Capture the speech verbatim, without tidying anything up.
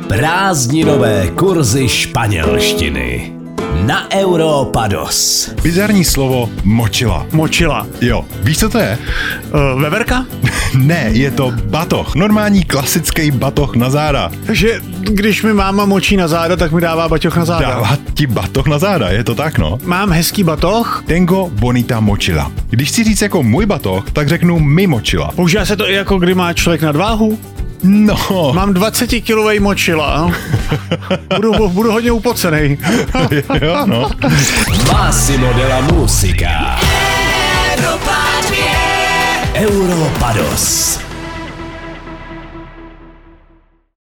Prázdninové kurzy španělštiny na Europados. Bizarní slovo močila. Močila. Jo, víš, co to je? Uh, veverka? Ne, je to batoh. Normální klasický batoh na záda. Takže když mi máma močí na záda, tak mi dává batoh na záda. Dává ti batoh na záda, je to tak, no? Mám hezký batoh? Tengo bonita mochila. Když chci říct jako můj batoh, tak řeknu mi mochila. Používá se to i jako kdy má člověk nadváhu? No. Mám dvacetikilovej močila, no. budu, budu hodně upocenej. Jo, no. Massimo della Musica. Europados.